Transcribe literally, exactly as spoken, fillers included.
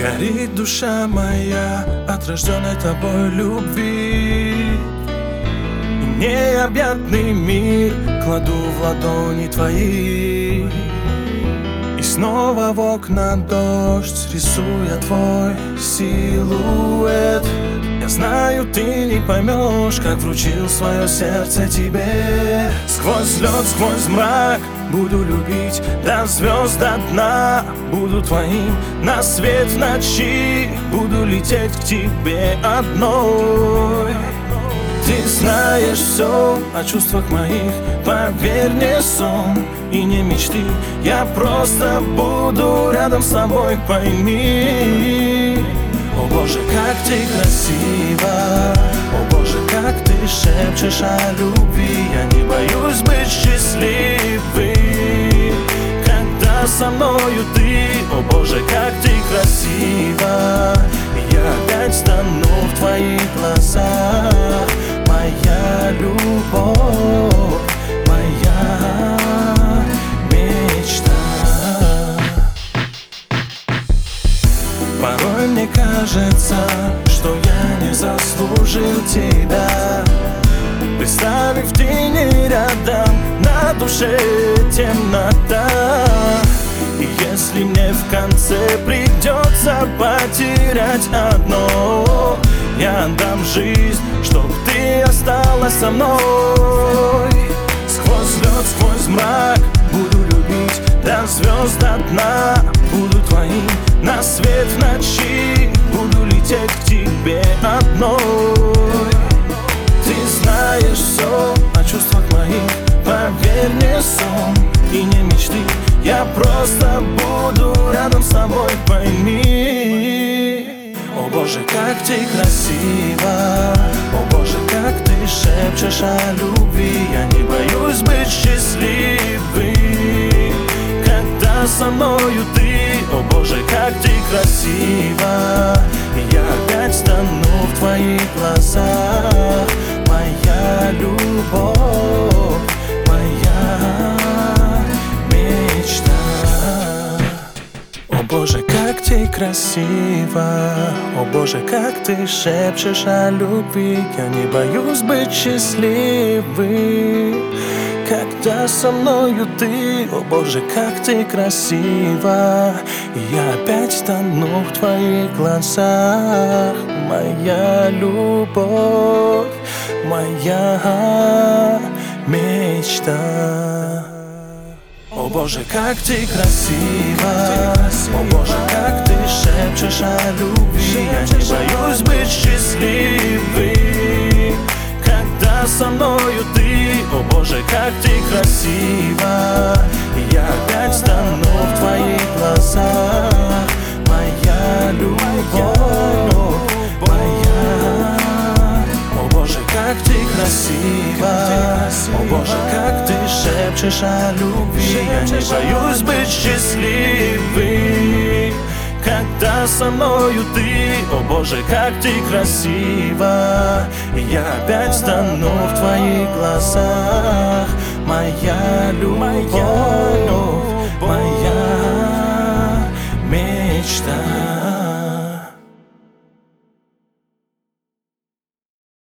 Горит душа моя от рожденной тобой любви. И необъятный мир кладу в ладони твои. И снова в окна дождь, рисуя твой силуэт. Я знаю, ты не поймешь, как вручил свое сердце тебе. Сквозь лед, сквозь мрак буду любить до звезд, до дна. Буду твоим на свет в ночи. Буду лететь к тебе одной. Ты знаешь все о чувствах моих, поверь, не сон и не мечты. Я просто буду рядом с тобой, пойми. О Боже, как ты красива, о Боже, как ты шепчешь о любви. Я не боюсь быть счастливым, когда со мною ты. О Боже, как ты красива, я опять стану в твоих глазах. Моя любовь, моя мечта. Порой мне кажется, что я не заслужил тебя. Представив в тени рядом, на душе темнота. И если мне в конце придется потерять одно, я отдам жизнь, чтоб ты осталась со мной. Сквозь лед, сквозь мрак буду любить до звезд, до дна. Буду твоим на свет в ночи. Буду лететь к тебе одной. Ты знаешь все о чувствах моих, поверь, не сон и не мечты. Я просто буду рядом с тобой, пойми. О Боже, как ты красива, о Боже, как ты шепчешь о любви. Я не боюсь быть счастливым, когда со мною ты. О Боже, как ты красива, я опять стану в твоих глазах. Моя любовь, моя мечта. О Боже, как ты красива, о Боже, как ты шепчешь о любви. Я не боюсь быть счастливым, когда со мною ты. О Боже, как ты красива, я опять стану в твоих глазах. Моя любовь, моя мечта. О Боже, как ты красива, о Боже, как ты шепчешь о любви. Я не боюсь быть счастливым, когда со мною ты. О Боже, как ты красива, я опять стану в твоих глазах. Моя любовь, моя. О Боже, как ты красива, о Боже, как ты шепчешь о любви. Я не боюсь быть счастливым, когда со мною ты. О Боже, как ты красива, я опять стану в твоих глазах. Моя любовь, моя мечта.